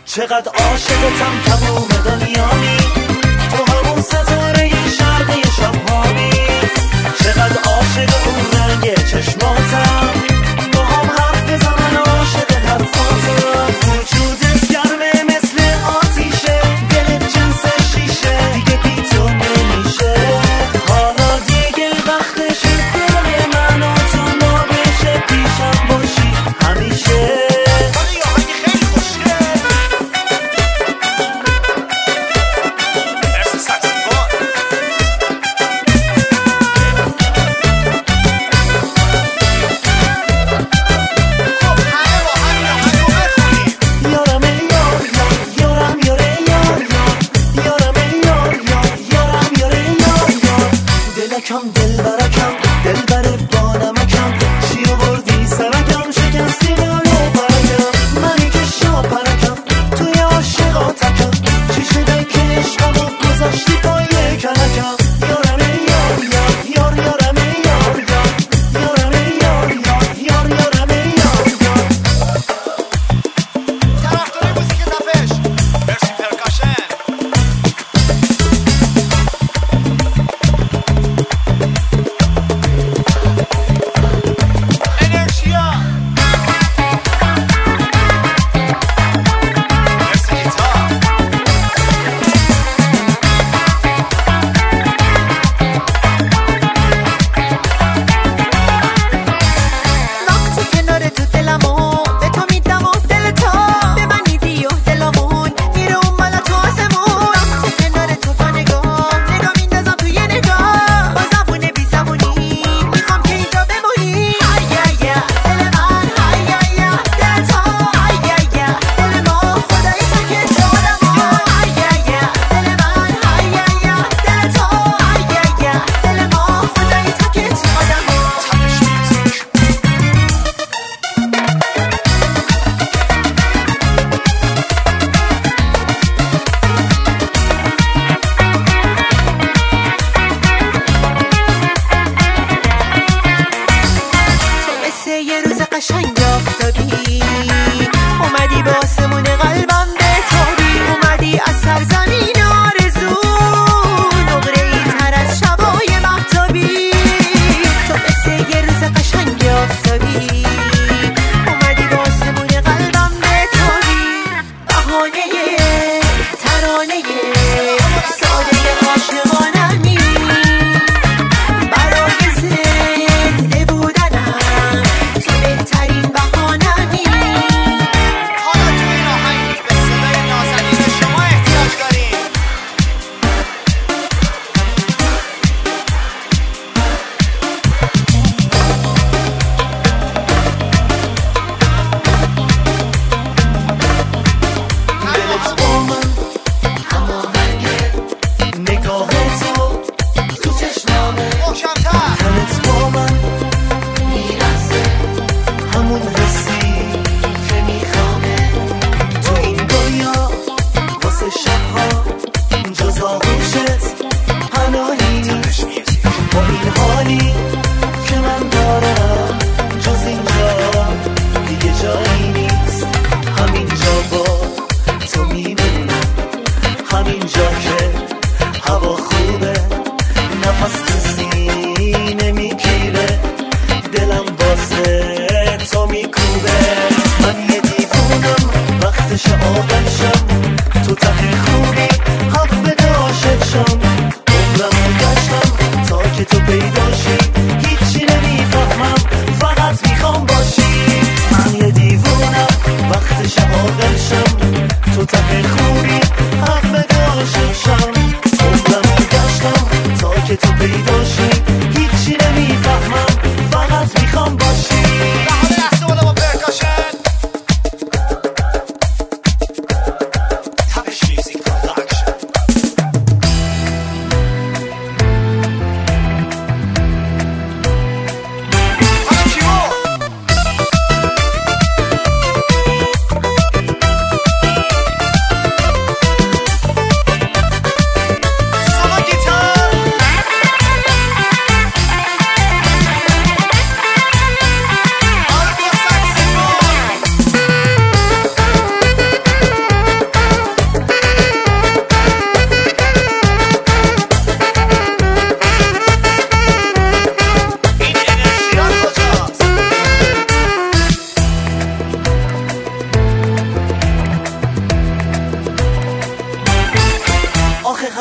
چقدر عاشقتم تموم دنیامی، تو همون ستاره شرقی شبهامی. چقدر عاشق اون رنگ چشماتم، با هم حرف بزنن عاشق حرفاتم. وجودت گرمه مثل آتیشه، دلت جنس شیشه، دیگه بی تو نمیشه. حالا دیگه وقتشه دل من و تو ما بشه، پیشم باشی همیشه.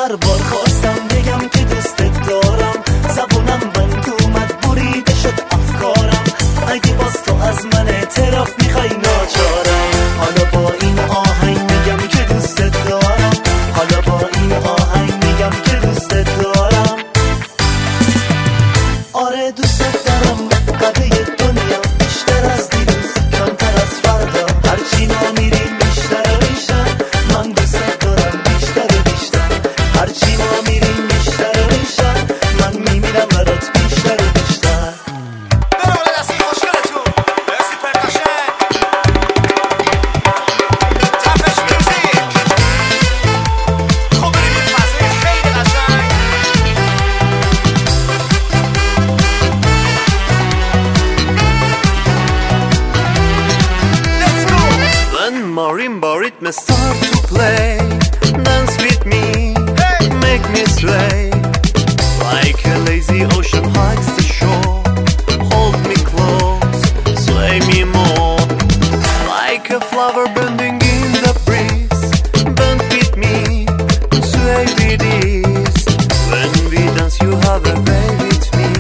هر بار خواستم بگم که دوستت دارم، زبونم بند اومد بریده شد افکارم. اگه باز تو از من اعتراف میخوای ناچارم. حالا با این آهنگ میگم که دوستت دارم، حالا با این آهنگ میگم که دوستت دارم. آره دوستت دارم قده دنیا، بیشتر از دیروز کمتر از فردا. هرچی ما میریم بیشتر و بیشتر، من دوستت دارم بیشتر و بیشتر. هرچی ما میریم بیشتر و بیشتر، من میمیرم برات بیشتر و بیشتر. برو دستی خوشگلتون دستی پرکاشن تفش میوزیک. خب بریم یه فضای خیلی قشنگ. Let's go. When marimba rhythm start to play, dance with me, make me sway. Like a lazy ocean hugs the shore, hold me close, sway me more. Like a flower bending in the breeze, bend with me, sway with ease. When we dance you have a way with me,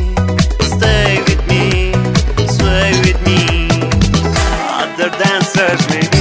stay with me, sway with me. Other dancers may be